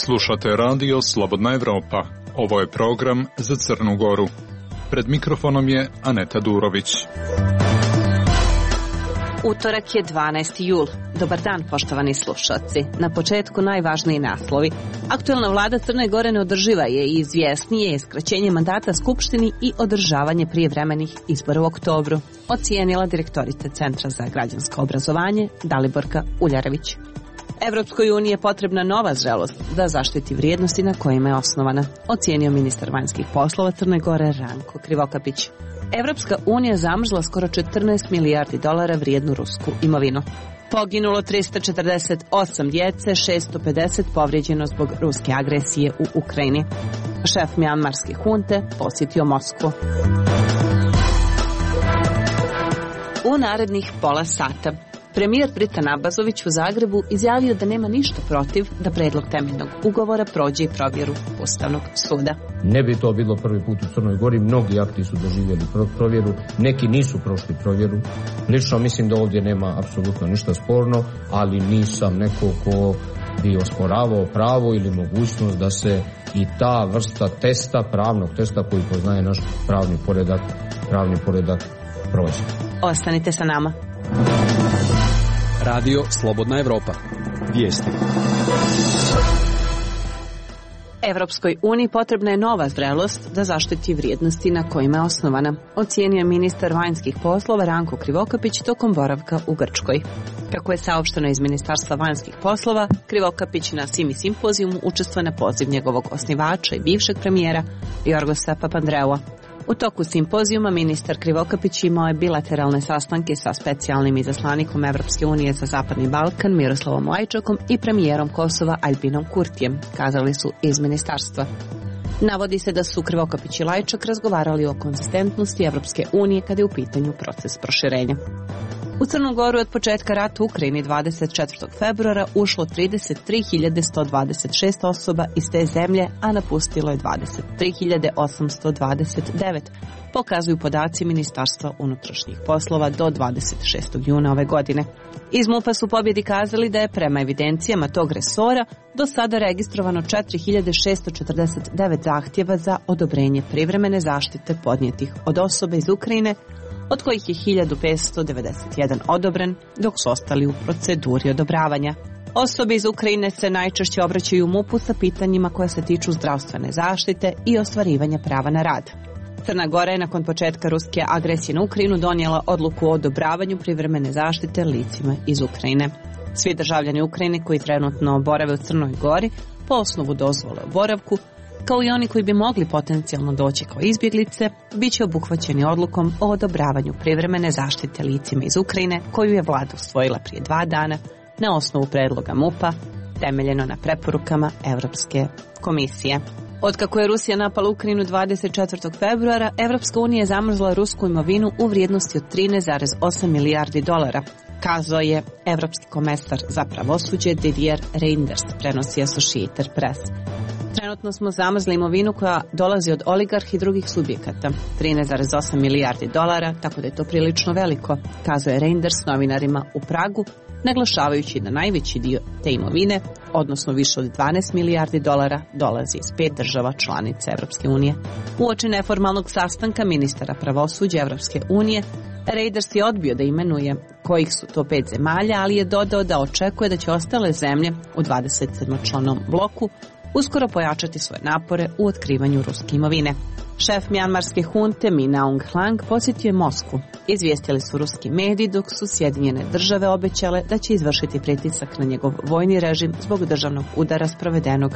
Slušate radio Slobodna Evropa. Ovo je program za Crnu Goru. Pred mikrofonom je Aneta Durović. Utorak je 12. jul. Dobar dan, poštovani slušalci. Na početku najvažniji naslovi. Aktuelna vlada Crne Gore neodrživa je i izvjesnije je skraćenje mandata Skupštini i održavanje prijevremenih izbora u oktobru, ocijenila direktorica Centra za građansko obrazovanje Daliborka Uljarević. Evropskoj uniji je potrebna nova zrelost da zaštiti vrijednosti na kojima je osnovana, ocijenio ministar vanjskih poslova Crne Gore Ranko Krivokapić. Evropska unija zamrzla skoro 14 milijardi dolara vrijednu rusku imovinu. Poginulo 348 djece, 650 povrijeđeno zbog ruske agresije u Ukrajini. Šef mjanmarske hunte posjetio Moskvu. U narednih pola sata premijer Dritan Abazović u Zagrebu izjavio da nema ništa protiv da predlog temeljnog ugovora prođe i provjeru Ustavnog suda. Ne bi to bilo prvi put u Crnoj Gori, mnogi akti su doživjeli provjeru, neki nisu prošli provjeru. Lično mislim da ovdje nema apsolutno ništa sporno, ali nisam neko ko bi osporavao pravo ili mogućnost da se i ta vrsta testa, pravnog testa koji poznaje naš pravni poredak prođe. Ostanite sa nama. Radio Slobodna Evropa. Vijesti. Evropskoj uniji potrebna je nova zrelost da zaštiti vrijednosti na kojima je osnovana, ocijenio je ministar vanjskih poslova Ranko Krivokapić tokom boravka u Grčkoj. Kako je saopšteno iz Ministarstva vanjskih poslova, Krivokapić na Simi simpozijumu učestvuje na poziv njegovog osnivača i bivšeg premijera Jorgosa Papandreua. U toku simpozijuma ministar Krivokapić imao je bilateralne sastanke sa specijalnim izaslanikom Evropske unije za Zapadni Balkan Miroslavom Lajčakom i premijerom Kosova Aljbinom Kurtijem, kazali su iz ministarstva. Navodi se da su Krivokapić i Lajčak razgovarali o konzistentnosti Evropske unije kada je u pitanju proces proširenja. U Crnu Goru od početka rata u Ukrajini 24. februara ušlo 33.126 osoba iz te zemlje, a napustilo je 23.829, pokazuju podaci Ministarstva unutrašnjih poslova do 26. juna ove godine. Iz MUP-a su pobjedi kazali da je prema evidencijama tog resora do sada registrovano 4.649 zahtjeva za odobrenje privremene zaštite podnijetih od osobe iz Ukrajine, od kojih je 1.591 odobren, dok su ostali u proceduri odobravanja. Osobe iz Ukrajine se najčešće obraćaju MUP-u sa pitanjima koja se tiču zdravstvene zaštite i ostvarivanja prava na rad. Crna Gora je nakon početka ruske agresije na Ukrajinu donijela odluku o odobravanju privremene zaštite licima iz Ukrajine. Svi državljani Ukrajine koji trenutno borave u Crnoj Gori po osnovu dozvole o boravku, kao i oni koji bi mogli potencijalno doći kao izbjeglice, bit će obuhvaćeni odlukom o odobravanju privremene zaštite licima iz Ukrajine, koju je vlada usvojila prije 2 dana na osnovu predloga MUP-a, temeljeno na preporukama Europske komisije. Otkako je Rusija napala Ukrajinu 24. februara, Evropska unija je zamrzla rusku imovinu u vrijednosti od 13,8 milijardi dolara, kazao je evropski komesar za pravosuđe Didier Reynders, prenosi Associated Press. Trenutno smo zamrzli imovinu koja dolazi od oligarhi i drugih subjekata, 13,8 milijardi dolara, tako da je to prilično veliko, kazao je Reynders novinarima u Pragu, naglašavajući da najveći dio te imovine, odnosno više od 12 milijardi dolara, dolazi iz 5 država članica Evropske unije. Uoči neformalnog sastanka ministara pravosuđa Evropske unije, Reynders je odbio da imenuje kojih su to 5 zemalja, ali je dodao da očekuje da će ostale zemlje u 27-članom bloku uskoro pojačati svoje napore u otkrivanju ruske imovine. Šef mjanmarske hunte Min Aung Hlaing posjetio je Moskvu. Izvijestili su ruski mediji, dok su Sjedinjene države obećale da će izvršiti pritisak na njegov vojni režim zbog državnog udara sprovedenog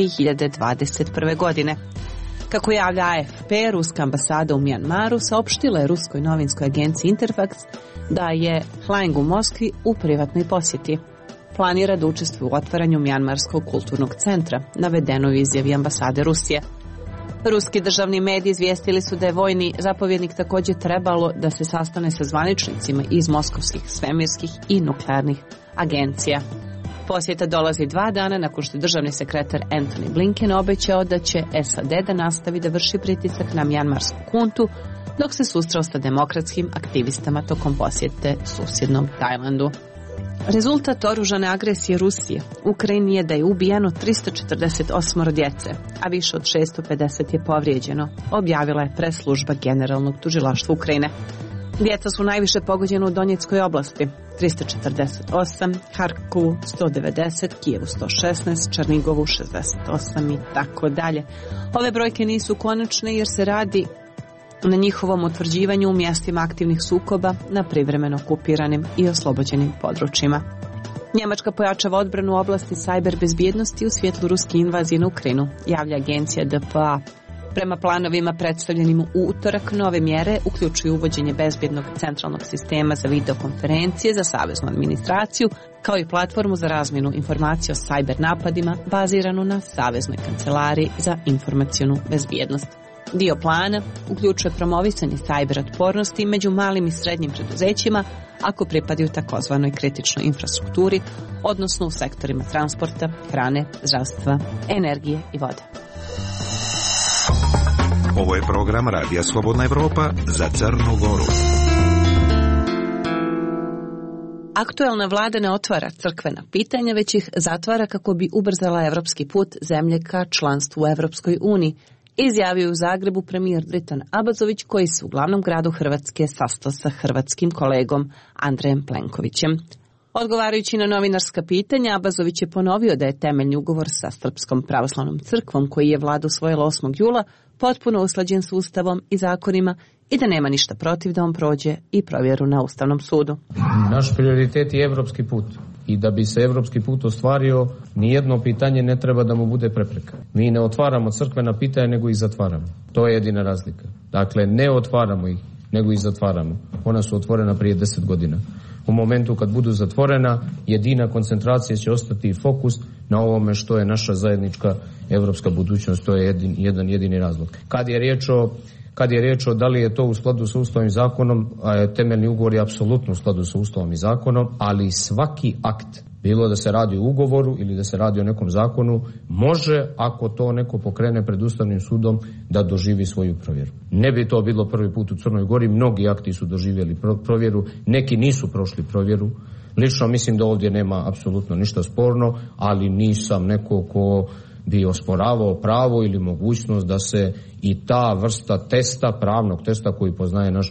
2021. godine. Kako javlja AFP, ruska ambasada u Mjanmaru saopštila je ruskoj novinskoj agenciji Interfax da je Hlaing u Moskvi u privatnoj posjeti. Planira da učestvuje u otvaranju Mjanmarskog kulturnog centra, navedeno u izjavi ambasade Rusije. Ruski državni mediji izvijestili su da je vojni zapovjednik također trebalo da se sastane sa zvaničnicima iz moskovskih svemirskih i nuklearnih agencija. Posjeta dolazi 2 dana nakon što je državni sekretar Antony Blinken obećao da će SAD da nastavi da vrši pritisak na mjanmarsku huntu, dok se susreo sa demokratskim aktivistama tokom posjete susjednom Tajlandu. Rezultat oružane agresije Rusije u Ukrajini je da je ubijeno 348 djece, a više od 650 je povrijeđeno, objavila je press-služba Generalnog tužilaštva Ukrajine. Djeca su najviše pogođena u Donjeckoj oblasti, 348, Harkovu 190, Kijevu 116, Černigovu 68 i tako dalje. Ove brojke nisu konačne jer se radi na njihovom utvrđivanju u mjestima aktivnih sukoba na privremeno okupiranim i oslobođenim područjima. Njemačka pojačava odbranu u oblasti sajber bezbjednosti u svjetlu ruske invazije na Ukrajinu, javlja agencija DPA. Prema planovima predstavljenim u utorak, nove mjere uključuju uvođenje bezbjednog centralnog sistema za videokonferencije za saveznu administraciju, kao i platformu za razmjenu informacija o sajber napadima baziranu na Saveznoj kancelariji za informacionu bezbjednost. Dio plana uključuje promovisanje sajber otpornosti među malim i srednjim preduzećima ako pripadaju takozvanoj kritičnoj infrastrukturi, odnosno u sektorima transporta, hrane, zdravstva, energije i vode. Ovo je program Radija Slobodna Evropa za Crnu Goru. Aktuelna vlada ne otvara crkvena pitanja, već ih zatvara kako bi ubrzala evropski put zemlje ka članstvu u Evropskoj uniji, izjavio u Zagrebu premijer Dritan Abazović, koji se u glavnom gradu Hrvatske sastao sa hrvatskim kolegom Andrejem Plenkovićem. Odgovarajući na novinarska pitanja, Abazović je ponovio da je temeljni ugovor sa Srpskom pravoslavnom crkvom, koji je vlada usvojila 8. jula, potpuno usklađen s Ustavom i zakonima i da nema ništa protiv da on prođe i provjeru na Ustavnom sudu. Naš prioritet je evropski put. I da bi se evropski put ostvario, nijedno pitanje ne treba da mu bude prepreka. Mi ne otvaramo crkvena pitanja, nego ih zatvaramo. To je jedina razlika. Dakle, ne otvaramo ih, nego ih zatvaramo. Ona su otvorena prije 10 godina. U momentu kad budu zatvorena, jedina koncentracija će ostati fokus na ovome što je naša zajednička evropska budućnost. To je jedan jedini razlog. Kad je riječ o da li je to u skladu sa Ustavom i zakonom, temeljni ugovor je apsolutno u skladu sa Ustavom i zakonom, ali svaki akt, bilo da se radi o ugovoru ili da se radi o nekom zakonu, može, ako to neko pokrene pred Ustavnim sudom, da doživi svoju provjeru. Ne bi to bilo prvi put u Crnoj Gori, mnogi akti su doživjeli provjeru, neki nisu prošli provjeru. Lično mislim da ovdje nema apsolutno ništa sporno, ali nisam neko ko bi osporavao pravo ili mogućnost da se i ta vrsta testa, pravnog testa koji poznaje naš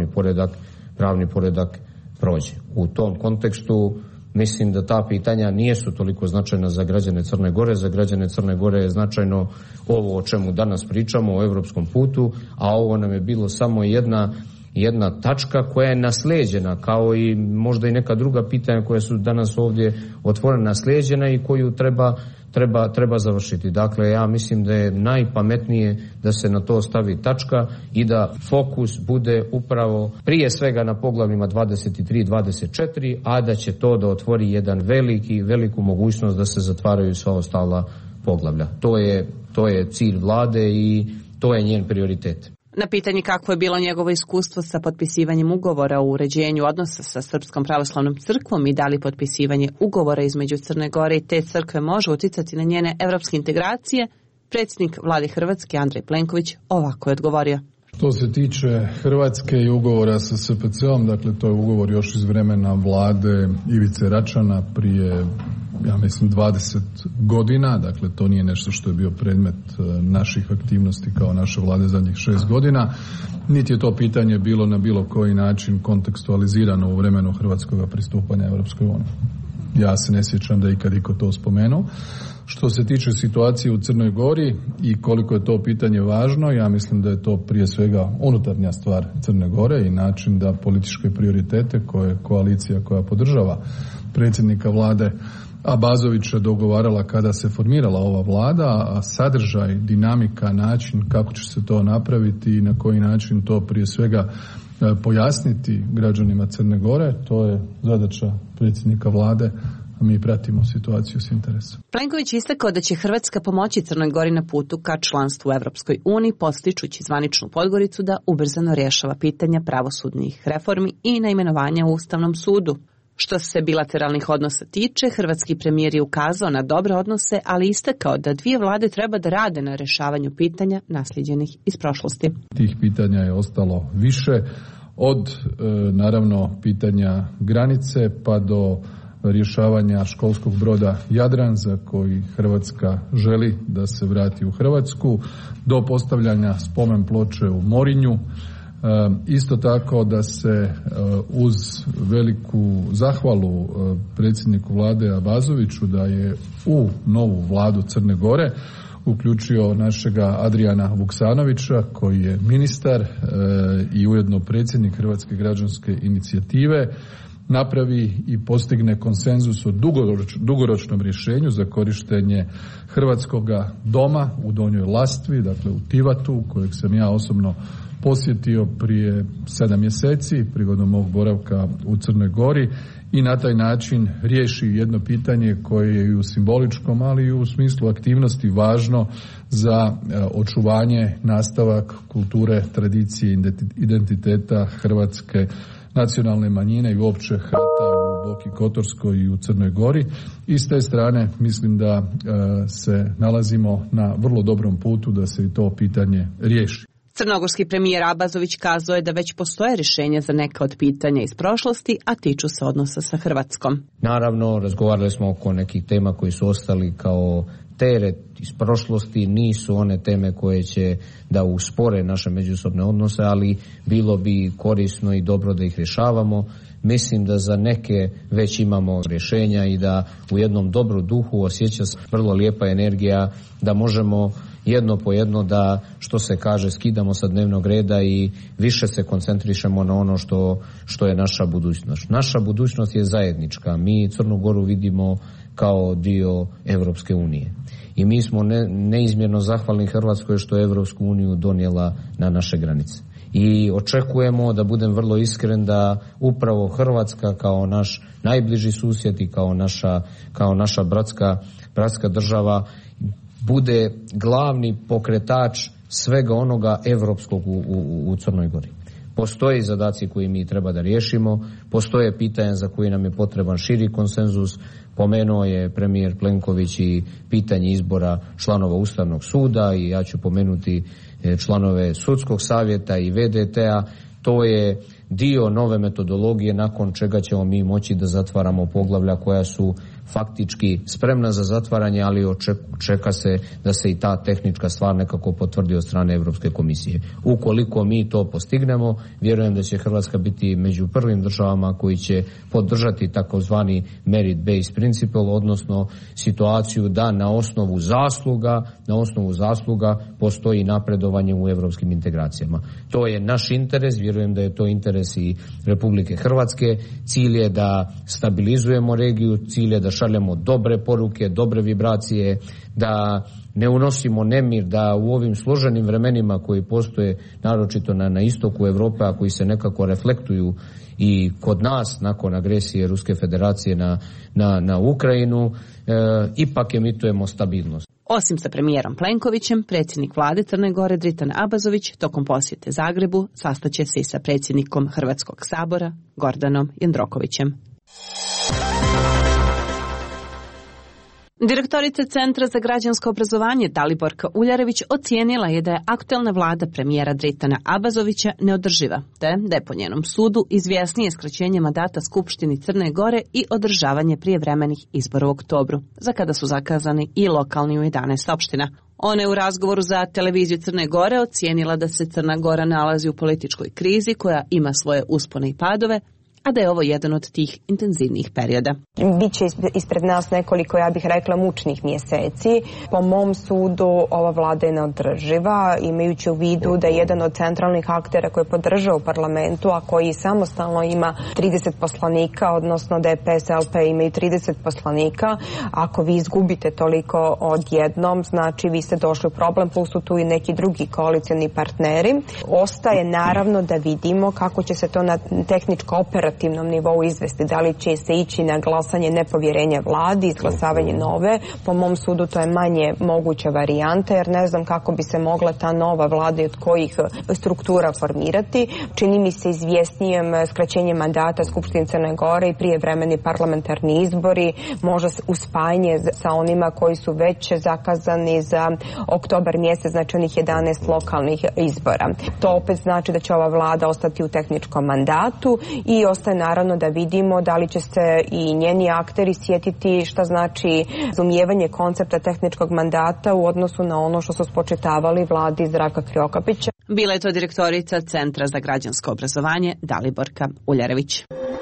pravni poredak prođe. U tom kontekstu mislim da ta pitanja nisu toliko značajna za građane Crne Gore. Za građane Crne Gore je značajno ovo o čemu danas pričamo, o evropskom putu, a ovo nam je bilo samo jedna tačka koja je naslijeđena, kao i možda i neka druga pitanja koja su danas ovdje otvorena, naslijeđena i koju treba završiti. Dakle, ja mislim da je najpametnije da se na to stavi tačka i da fokus bude upravo prije svega na poglavljima 23 i 24, a da će to da otvori jedan veliku mogućnost da se zatvaraju sva ostala poglavlja. To je cilj vlade i to je njen prioritet. Na pitanje kako je bilo njegovo iskustvo sa potpisivanjem ugovora o uređenju odnosa sa Srpskom pravoslavnom crkvom i da li potpisivanje ugovora između Crne Gore i te crkve može utjecati na njene evropske integracije, predsjednik vlade Hrvatske Andrej Plenković ovako je odgovorio. Što se tiče Hrvatske i ugovora sa SPC-om, dakle to je ugovor još iz vremena vlade Ivice Račana prije, ja mislim, 20 godina, dakle to nije nešto što je bio predmet naših aktivnosti kao naše vlade zadnjih 6 godina, niti je to pitanje bilo na bilo koji način kontekstualizirano u vremenu hrvatskog pristupanja Europskoj uniji. Ja se ne sjećam da je ikad iko to spomenuo. Što se tiče situacije u Crnoj Gori i koliko je to pitanje važno, ja mislim da je to prije svega unutarnja stvar Crne Gore i način da političke prioritete koje koalicija koja podržava predsjednika vlade Abazovića dogovarala kada se formirala ova vlada, a sadržaj, dinamika, način kako će se to napraviti i na koji način to prije svega pojasniti građanima Crne Gore, to je zadaća predsjednika vlade. Mi pratimo situaciju s interesom. Plenković istakao da će Hrvatska pomoći Crnoj Gori na putu ka članstvu u Evropskoj uniji, postičući zvaničnu Podgoricu da ubrzano rješava pitanja pravosudnih reformi i naimenovanja u Ustavnom sudu. Što se bilateralnih odnosa tiče, hrvatski premijer je ukazao na dobre odnose, ali istakao da dvije vlade treba da rade na rješavanju pitanja naslijeđenih iz prošlosti. Tih pitanja je ostalo više, od naravno pitanja granice pa do rješavanja školskog broda Jadran za koji Hrvatska želi da se vrati u Hrvatsku, do postavljanja spomen ploče u Morinju. Isto tako da se uz veliku zahvalu predsjedniku vlade Abazoviću da je u novu vladu Crne Gore uključio našega Adriana Vuksanovića koji je ministar i ujedno predsjednik Hrvatske građanske inicijative, napravi i postigne konsenzus o dugoročnom rješenju za korištenje Hrvatskoga doma u Donjoj Lastvi, dakle u Tivatu, kojeg sam ja osobno posjetio prije 7 mjeseci prigodom mog boravka u Crnoj Gori i na taj način riješi jedno pitanje koje je i u simboličkom, ali i u smislu aktivnosti važno za očuvanje, nastavak kulture, tradicije, identiteta hrvatske nacionalne manjine i uopće Hrvata u Boki Kotorskoj i u Crnoj Gori. I s te strane mislim da se nalazimo na vrlo dobrom putu da se i to pitanje riješi. Crnogorski premijer Abazović kazao je da već postoje rješenja za neka od pitanja iz prošlosti, a tiču se odnosa sa Hrvatskom. Naravno, razgovarali smo oko nekih tema koji su ostali kao teret iz prošlosti, nisu one teme koje će da uspore naše međusobne odnose, ali bilo bi korisno i dobro da ih rješavamo. Mislim da za neke već imamo rješenja i da u jednom dobrom duhu osjeća se vrlo lijepa energija da možemo jedno po jedno da, što se kaže, skidamo sa dnevnog reda i više se koncentrišemo na ono što je naša budućnost. Naša budućnost je zajednička. Mi Crnu Goru vidimo kao dio Europske unije. I mi smo neizmjerno zahvalni Hrvatskoj što je Europsku uniju donijela na naše granice. I očekujemo, da budem vrlo iskren, da upravo Hrvatska kao naš najbliži susjed i kao naša bratska država bude glavni pokretač svega onoga europskog u Crnoj Gori. Postoje zadaci koji mi treba da riješimo, postoje pitanja za koje nam je potreban širi konsenzus. Pomenuo je premijer Plenković i pitanje izbora članova Ustavnog suda i ja ću pomenuti članove Sudskog savjeta i VDT-a. To je dio nove metodologije nakon čega ćemo mi moći da zatvaramo poglavlja koja su faktički spremna za zatvaranje, ali čeka se da se i ta tehnička stvar nekako potvrdi od strane Europske komisije. Ukoliko mi to postignemo, vjerujem da će Hrvatska biti među prvim državama koji će podržati takozvani merit-based principle, odnosno situaciju da na osnovu zasluga postoji napredovanje u europskim integracijama. To je naš interes, vjerujem da je to interes i Republike Hrvatske. Cilj je da stabilizujemo regiju, cilj je da šaljemo dobre poruke, dobre vibracije, da ne unosimo nemir, da u ovim složenim vremenima koji postoje naročito na istoku Europe, a koji se nekako reflektuju i kod nas nakon agresije Ruske federacije na Ukrajinu, ipak emitujemo stabilnost. Osim sa premijerom Plenkovićem, predsjednik vlade Crne Gore Dritan Abazović tokom posjete Zagrebu sastaće se i sa predsjednikom Hrvatskog sabora Gordanom Jandrokovićem. Direktorica Centra za građansko obrazovanje Daliborka Uljarević ocijenila je da je aktualna vlada premijera Dritana Abazovića neodrživa, te da je po njenom sudu izvjesnije skraćenje mandata Skupštini Crne Gore i održavanje prijevremenih izbora u oktobru, za kada su zakazani i lokalni u 11 opština. Ona je u razgovoru za televiziju Crne Gore ocijenila da se Crna Gora nalazi u političkoj krizi koja ima svoje uspone i padove, a da je ovo jedan od tih intenzivnijih perioda. Biće ispred nas nekoliko, ja bih rekla, mučnih mjeseci. Po mom sudu ova vlada je neodrživa, imajući u vidu da je jedan od centralnih aktera koji je podržao u parlamentu, a koji samostalno ima 30 poslanika, odnosno da je PSLP imaju 30 poslanika. Ako vi izgubite toliko odjednom, znači vi ste došli u problem, plus su tu i neki drugi koalicioni partneri. Ostaje naravno da vidimo kako će se to na tehničko-operativnom nivou izvesti, da li će se ići na glasanje nepovjerenja vladi, izglasavanje nove. Po mom sudu to je manje moguća varijanta, jer ne znam kako bi se mogla ta nova vlada i od kojih struktura formirati. Čini mi se izvjesnijem skraćenje mandata Skupštine Crne Gore i prijevremeni parlamentarni izbori, možda uspajanje sa onima koji su već zakazani za oktobar mjesec, znači onih 11 lokalnih izbora. To opet znači da će ova vlada ostati u tehničkom mandatu i ostaje naravno da vidimo da li će se i njeni akteri sjetiti šta znači razumijevanje koncepta tehničkog mandata u odnosu na ono što su spočitavali vladi Zdravka Krivokapića. Bila je to direktorica Centra za građansko obrazovanje Daliborka Uljarević.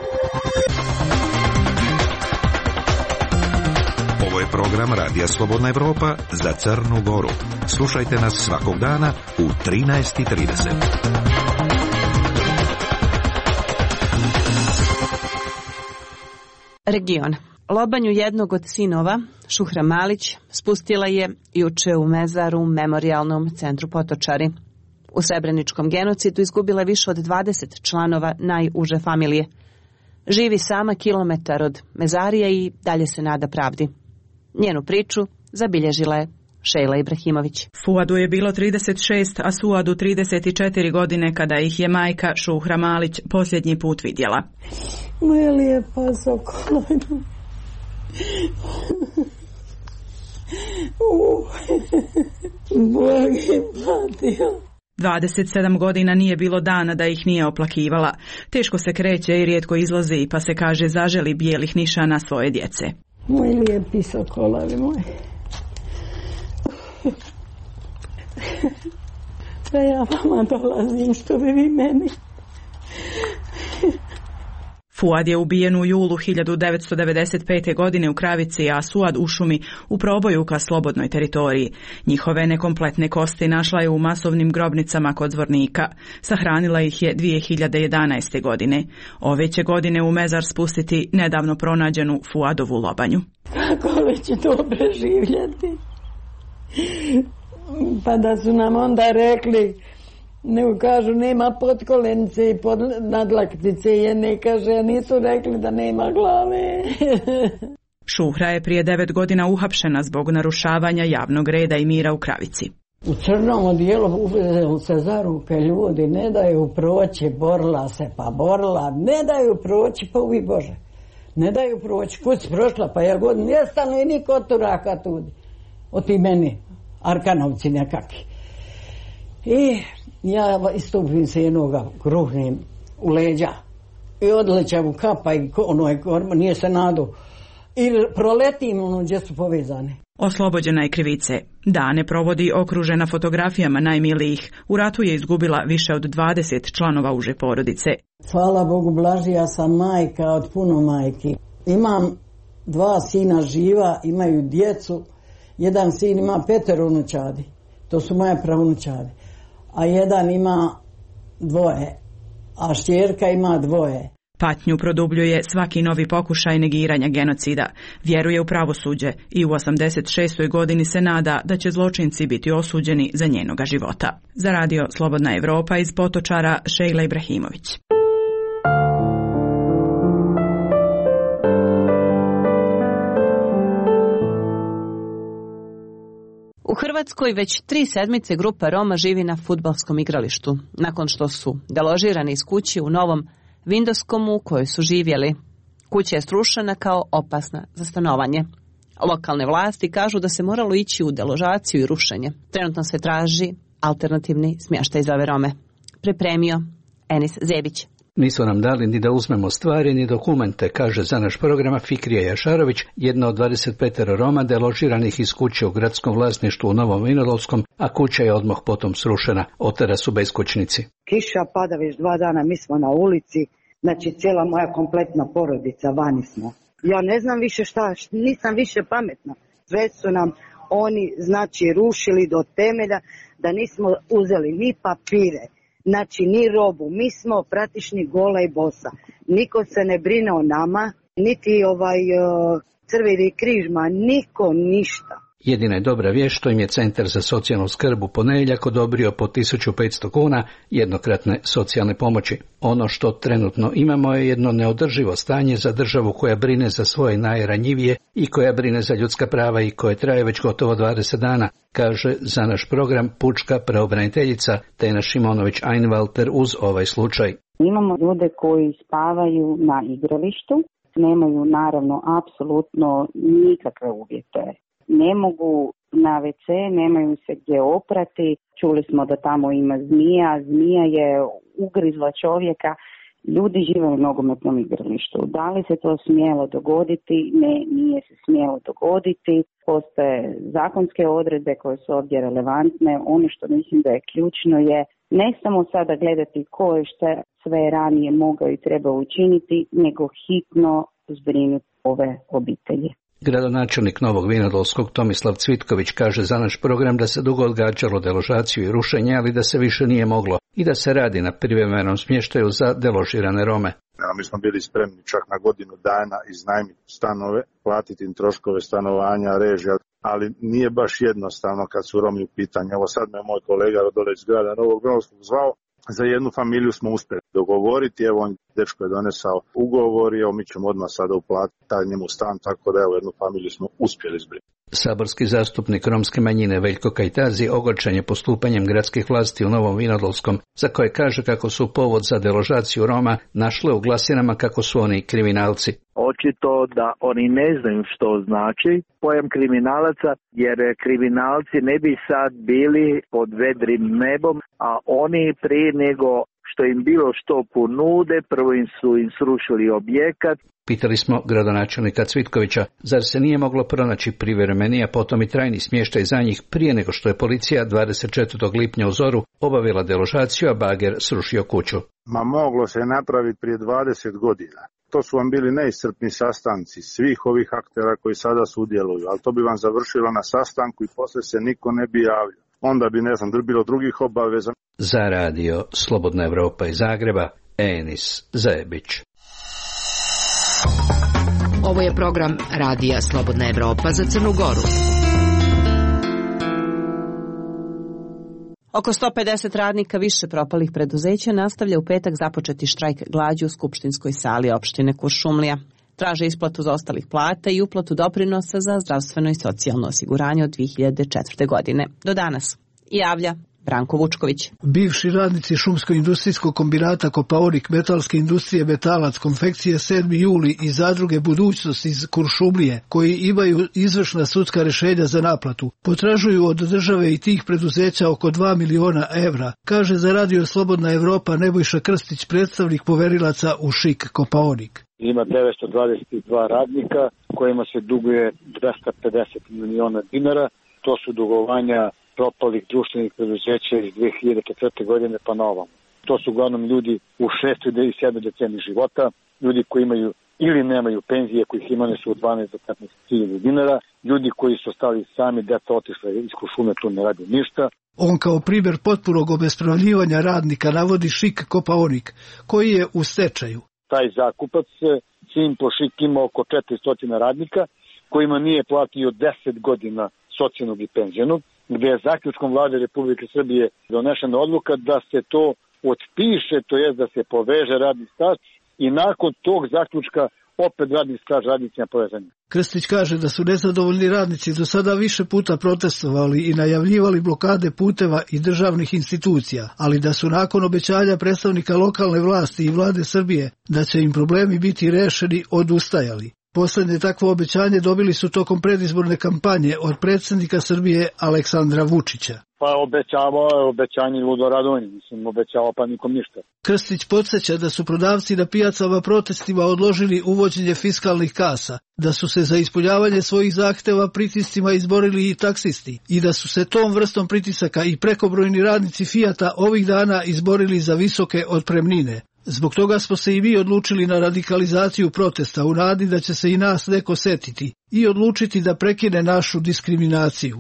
Ovo je program Radija Slobodna Evropa za Crnu Goru. Slušajte nas svakog dana u 13:30. Region. Lobanju jednog od sinova, Šuhra Malić, spustila je juče u mezaru u Memorijalnom centru Potočari. U srebreničkom genocidu izgubila više od 20 članova najuže familije. Živi sama kilometar od mezarija i dalje se nada pravdi. Njenu priču zabilježila je Šejla Ibrahimović. Fuadu je bilo 36, a Suadu 34 godine kada ih je majka Šuhra Malić posljednji put vidjela. Moja lijepa Sokolina. 27 godina nije bilo dana da ih nije oplakivala. Teško se kreće i rijetko izlazi, pa se kaže zaželi bijelih nišana svoje djece. Moj lijepi sokolovi moj. Da ja vama dolazim što bi vi meni. Fuad je ubijen u julu 1995. godine u Kravici, a Suad u šumi u proboju ka slobodnoj teritoriji. Njihove nekompletne kosti našla je u masovnim grobnicama kod Zvornika. Sahranila ih je 2011. godine. Ove će godine u mezar spustiti nedavno pronađenu Fuadovu lobanju. Kako li će to preživjeti? Pa da su nam onda rekli, nego kažu nema potkolenice i nadlaktice, jedne kaže, nisu rekli da nema glave. Šuhra je prije 9 godina uhapšena zbog narušavanja javnog reda i mira u Kravici. U crnom odijelu uzeli se za ruke ljudi, ne daju proći, borila se pa borila, ne daju proći, pa uvi Bože. Ne daju proći, kud si prošla, pa ja god nestanu i niko od turaka tudi. Od ti meni, Arkanovci nekakvi. I ja istupim se jednoga, kruhnim u leđa i odlećam u kapa i nije se nadu. I proletim gdje su povezane. Oslobođena je krivice. Dane provodi okružena fotografijama najmilijih. U ratu je izgubila više od 20 članova uže porodice. Hvala Bogu blažija sam majka od puno majki. Imam 2 sina živa, imaju djecu. Jedan sin ima 5 unučadi. To su moje pravunučadi. A jedan ima 2, a šćerka ima 2. Patnju produbljuje svaki novi pokušaj negiranja genocida. Vjeruje u pravosuđe i u 86. godini se nada da će zločinci biti osuđeni za njenoga života. Za radio Slobodna Evropa iz Potočara, Šejla Ibrahimović. U Hrvatskoj već 3 sedmice grupa Roma živi na fudbalskom igralištu, nakon što su deložirani iz kuće u Novom Vindoskomu u kojoj su živjeli. Kuća je srušena kao opasna za stanovanje. Lokalne vlasti kažu da se moralo ići u deložaciju i rušenje. Trenutno se traži alternativni smještaj za ove Rome. Pripremio Enis Zebić. Nisu nam dali ni da uzmemo stvari ni dokumente, kaže za naš program Fikrija Jašarović, jedna od 25 Roma deložiranih iz kuće u gradskom vlasništvu u Novom Vinodolskom, a kuća je odmah potom srušena. Otera su beskućnici. Kiša pada već 2 dana, mi smo na ulici, znači cijela moja kompletna porodica, vani smo. Ja ne znam više šta, nisam više pametna. Sve su nam oni znači rušili do temelja da nismo uzeli ni papire. Znači, ni robu, mi smo praktični gola i bosa. Niko se ne brine o nama, niti Crveni križ, niko ništa. Jedina je dobra vijest što im je Centar za socijalnu skrb u ponedjeljak odobrio po 1500 kuna jednokratne socijalne pomoći. Ono što trenutno imamo je jedno neodrživo stanje za državu koja brine za svoje najranjivije i koja brine za ljudska prava i koje traje već gotovo 20 dana, kaže za naš program pučka pravobraniteljica Tena Šimonović-Einwalter uz ovaj slučaj. Imamo ljude koji spavaju na igralištu, nemaju naravno apsolutno nikakve uvjete. Ne mogu na WC, nemaju se gdje oprati. Čuli smo da tamo ima zmija je ugrizla čovjeka Ljudi žive u nogometnom igralištu. Da li se to smjelo dogoditi? Ne, nije se smjelo dogoditi. Postoje zakonske odredbe koje su ovdje relevantne. Ono što mislim da je ključno je ne samo sada gledati ko je što sve ranije mogao i trebao učiniti, nego hitno zbrinuti ove obitelji. Gradonačelnik Novog Vinodolskog Tomislav Cvitković kaže za naš program da se dugo odgađalo deložaciju i rušenje, ali da se više nije moglo i da se radi na privremenom smještaju za deložirane Rome. Mi smo bili spremni čak na godinu dana iznajmiti stanove, platiti im troškove stanovanja, režija, ali nije baš jednostavno kad su Romi u pitanju. Evo sad me moj kolega dole iz grada Novog Vinodolskog zvao, za jednu familiju smo uspjeli dogovoriti, evo on dečko je donesao ugovor i evo mi ćemo odmah sada uplatiti taj njemu stan, tako da evo jednu familiju smo uspjeli zbrinuti. Saborski zastupnik romske manjine Veljko Kajtazi ogorčen je postupanjem gradskih vlasti u Novom Vinodolskom, za koje kaže kako su povod za deložaciju Roma našle u glasinama kako su oni kriminalci. Očito da oni ne znaju što znači pojam kriminalaca, jer kriminalci ne bi sad bili pod vedrim nebom, a oni prije nego što im bilo što ponude, prvo su im srušili objekat. Pitali smo gradonačelnika Cvitkovića, zar se nije moglo pronaći privremeni, a potom i trajni smještaj za njih prije nego što je policija 24. lipnja u zoru obavila deložaciju, a bager srušio kuću. Ma moglo se napraviti prije 20 godina. To su vam bili neiscrpni sastanci svih ovih aktera koji sada sudjeluju, ali to bi vam završilo na sastanku i poslije se niko ne bi javljao. Onda bi, ne znam, bilo drugih obaveza. Za radio Slobodna Evropa iz Zagreba, Enis Zajebić. Ovo je program Radija Slobodna Evropa za Crnu Goru. Oko 150 radnika više propalih preduzeća nastavlja u petak započeti štrajk glađu u skupštinskoj sali opštine Kuršumlija. Traže isplatu zaostalih plata i uplatu doprinosa za zdravstveno i socijalno osiguranje od 2004. godine do danas. I javlja Branko Vučković. Bivši radnici šumsko-industrijskog kombinata Kopaonik, metalske industrije Metalac, konfekcije 7. juli i zadruge Budućnost iz Kuršumlije, koji imaju izvršna sudska rješenja za naplatu, potražuju od države i tih preduzeća oko 2 miliona evra, kaže za radio Slobodna Evropa Nebojša Krstić, predstavnik poverilaca u ŠIK Kopaonik. Ima 922 radnika kojima se duguje 250 miliona dinara. To su dugovanja propalih društvenih preduzeća iz 2004. godine pa na ovom. To su uglavnom ljudi u 6. i 7. deceniji života, ljudi koji imaju ili nemaju penzije, kojih imane su od 12 do 15.000 dinara, ljudi koji su ostali sami, deca otišla iz Kuršumlije, tu ne radi ništa. On kao primjer potpunog obespravljivanja radnika navodi ŠIK Kopaonik, koji je u stečaju. Taj zakupac sin po ŠIK ima oko 400 radnika, kojima nije platio 10 godina socijalnog i penzionog, gdje je zaključkom vlade Republike Srbije donešena odluka da se to otpiše, to jest da se poveže radni staž i nakon tog zaključka opet radni staž radnicima povezanja. Krstić kaže da su nezadovoljni radnici do sada više puta protestovali i najavljivali blokade puteva i državnih institucija, ali da su nakon obećanja predstavnika lokalne vlasti i vlade Srbije da će im problemi biti rešeni odustajali. Posljednje takvo obećanje dobili su tokom predizborne kampanje od predsjednika Srbije Aleksandra Vučića. Pa obećavao je obećanje ludo radonje, obećavao pa nikom ništa. Krstić podsjeća da su prodavci na pijacama protestima odložili uvođenje fiskalnih kasa, da su se za ispunjavanje svojih zahteva pritiscima izborili i taksisti i da su se tom vrstom pritisaka i prekobrojni radnici Fijata ovih dana izborili za visoke otpremnine. Zbog toga smo se i mi odlučili na radikalizaciju protesta u nadi da će se i nas neko setiti i odlučiti da prekine našu diskriminaciju.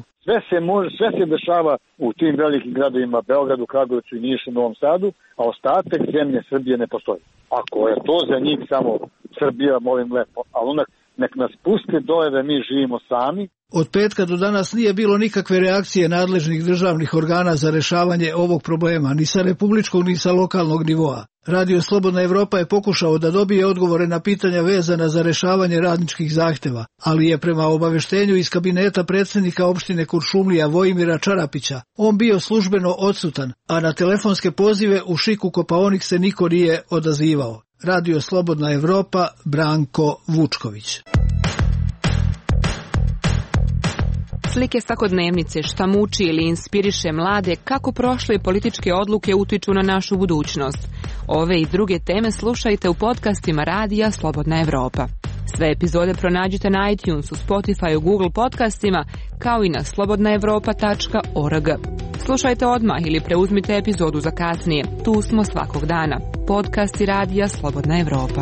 Sve se dešava u tim velikim gradovima, Beogradu, Kragujevcu i Nišu, Novom Sadu, a ostatak zemlje Srbije ne postoji. Ako je to za njih samo Srbija, molim lepo, ali onda nek nas puste dole da mi živimo sami. Od petka do danas nije bilo nikakve reakcije nadležnih državnih organa za rešavanje ovog problema, ni sa republičkog ni sa lokalnog nivoa. Radio Slobodna Evropa je pokušao da dobije odgovore na pitanja vezana za rešavanje radničkih zahteva, ali je prema obaveštenju iz kabineta predsjednika opštine Kuršumlija Vojimira Čarapića on bio službeno odsutan, a na telefonske pozive u ŠIK-u Kopaonik se niko nije odazivao. Radio Slobodna Evropa, Branko Vučković. Slike svakodnevnice, šta muči ili inspiriše mlade, kako prošle političke odluke utiču na našu budućnost. Ove i druge teme slušajte u podcastima Radija Slobodna Evropa. Sve epizode pronađite na iTunesu, Spotifyu, Google podcastima, kao i na slobodnaevropa.org. Slušajte odmah ili preuzmite epizodu za kasnije. Tu smo svakog dana. Podcasti Radija Slobodna Evropa.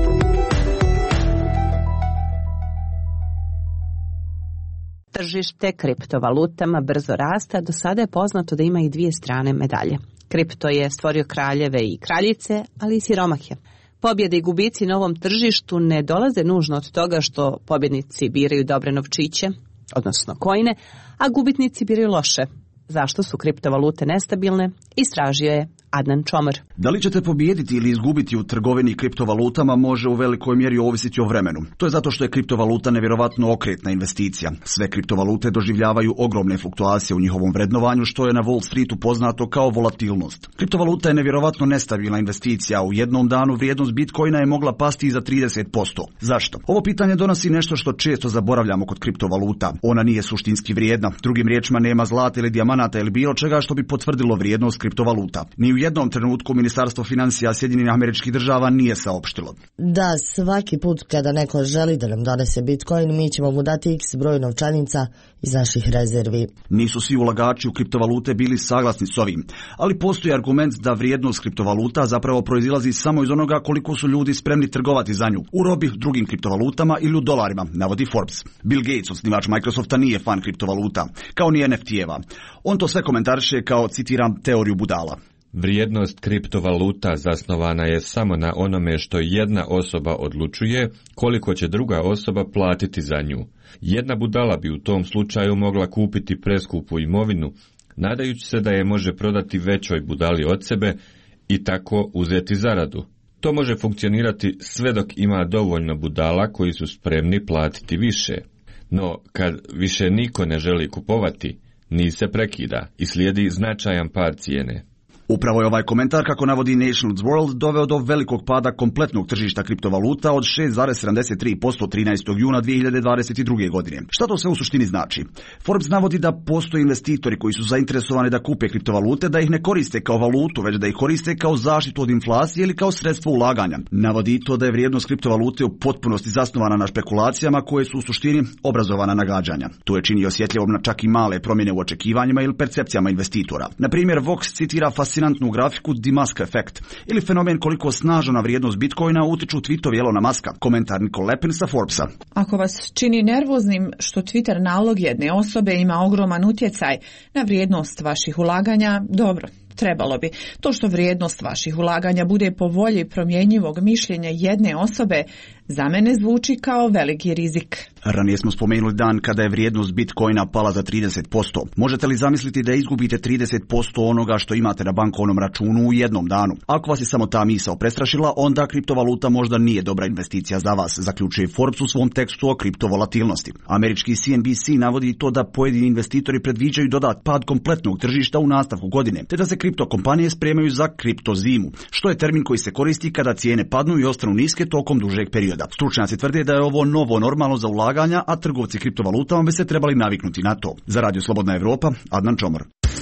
Tržište kriptovalutama brzo rasta, do sada je poznato da ima i dvije strane medalje. Kripto je stvorio kraljeve i kraljice, ali i siromahe. Pobjede i gubici na ovom tržištu ne dolaze nužno od toga što pobjednici biraju dobre novčiće, odnosno kojine, a gubitnici biraju loše. Zašto su kriptovalute nestabilne? Istražio je Adnan Čomar. Da li ćete pobijediti ili izgubiti u trgovini kriptovalutama može u velikoj mjeri ovisiti o vremenu. To je zato što je kriptovaluta nevjerovatno okretna investicija. Sve kriptovalute doživljavaju ogromne fluktuacije u njihovom vrednovanju, što je na Wall Streetu poznato kao volatilnost. Kriptovaluta je nevjerovatno nestabilna investicija. U jednom danu vrijednost Bitcoina je mogla pasti i za 30%. Zašto? Ovo pitanje donosi nešto što često zaboravljamo kod kriptovaluta. Ona nije suštinski vrijedna. Drugim riječima, nema zlata ili dijamanata ili bilo čega što bi potvrdilo vrijednost kriptovaluta. Ni u jednom trenutku Ministarstvo financija Sjedinjenih Američkih Država nije saopštilo. Da, svaki put kada neko želi da nam donese Bitcoin, mi ćemo mu dati x broj novčanica iz naših rezervi. Nisu svi ulagači u kriptovalute bili saglasni s ovim, ali postoji argument da vrijednost kriptovaluta zapravo proizilazi samo iz onoga koliko su ljudi spremni trgovati za nju, u robi, drugim kriptovalutama ili u dolarima, navodi Forbes. Bill Gates, osnivač Microsofta, nije fan kriptovaluta, kao ni NFT-eva. On to sve komentariše kao, citiram, teoriju budala. Vrijednost kriptovaluta zasnovana je samo na onome što jedna osoba odlučuje, koliko će druga osoba platiti za nju. Jedna budala bi u tom slučaju mogla kupiti preskupu imovinu, nadajući se da je može prodati većoj budali od sebe i tako uzeti zaradu. To može funkcionirati sve dok ima dovoljno budala koji su spremni platiti više. No, kad više niko ne želi kupovati, niz se prekida i slijedi značajan pad cijene. Upravo je ovaj komentar, kako navodi Nationals World, doveo do velikog pada kompletnog tržišta kriptovaluta od 6,73% 13. juna 2022. godine. Šta to sve u suštini znači? Forbes navodi da postoje investitori koji su zainteresovani da kupe kriptovalute, da ih ne koriste kao valutu, već da ih koriste kao zaštitu od inflacije ili kao sredstvo ulaganja. Navodi to da je vrijednost kriptovalute u potpunosti zasnovana na špekulacijama koje su u suštini obrazovana nagađanja. To je čini osjetljivom na čak i male promjene u očekivanjima ili percepcijama investitora. Na primjer, Vox citira fascinantnu grafiku The Musk Effect, ili fenomen koliko snažna vrijednost Bitcoina utiču tweetovi Elona Muska. Komentar Nicole Lepin sa Forbesa. Ako vas čini nervoznim što Twitter nalog jedne osobe ima ogroman utjecaj na vrijednost vaših ulaganja, dobro, trebalo bi. To što vrijednost vaših ulaganja bude po volji promjenjivog mišljenja jedne osobe, za mene zvuči kao veliki rizik. Ranije smo spomenuli dan kada je vrijednost Bitcoina pala za 30%. Možete li zamisliti da izgubite 30% onoga što imate na bankovnom računu u jednom danu? Ako vas je samo ta misao prestrašila, onda kriptovaluta možda nije dobra investicija za vas, zaključuje Forbes u svom tekstu o kriptovolatilnosti. Američki CNBC navodi to da pojedini investitori predviđaju dodat pad kompletnog tržišta u nastavku godine, te da se kriptokompanije spremaju za kriptozimu, što je termin koji se koristi kada cijene padnu i ostanu niske tokom dužeg perioda. Stručnjaci tvrde da je ovo novo normalno za ulaganja, a trgovci kriptovalutama bi se trebali naviknuti na to. Za Radio Slobodna Evropa, Adnan Čomar.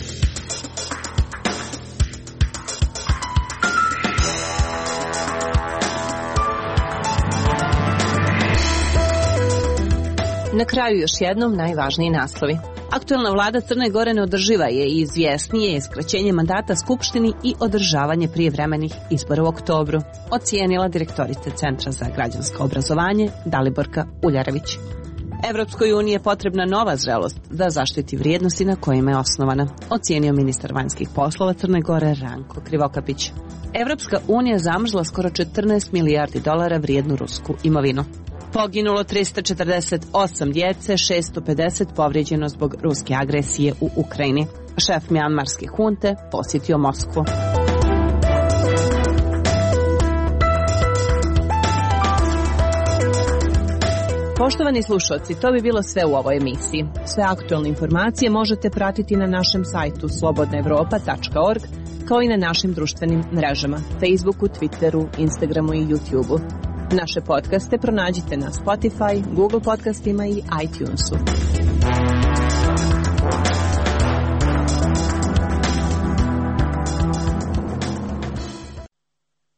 Na kraju još jednom najvažniji naslovi. Aktuelna vlada Crne Gore neodrživa je i izvjesnije je skraćenje mandata Skupštini i održavanje prijevremenih izbora u oktobru, ocijenila direktorica Centra za građansko obrazovanje Daliborka Uljarević. Evropskoj uniji je potrebna nova zrelost da zaštiti vrijednosti na kojima je osnovana, ocijenio ministar vanjskih poslova Crne Gore Ranko Krivokapić. Evropska unija zamrzla skoro 14 milijardi dolara vrijednu rusku imovinu. Poginulo 348 djece, 650 povrijeđeno zbog ruske agresije u Ukrajini. Šef mjanmarske hunte posjetio Moskvu. Poštovani slušalci, to bi bilo sve u ovoj emisiji. Sve aktualne informacije možete pratiti na našem sajtu slobodnaevropa.org, kao i na našim društvenim mrežama, Facebooku, Twitteru, Instagramu i YouTubeu. Naše podcaste pronađite na Spotify, Google podcastima i iTunesu.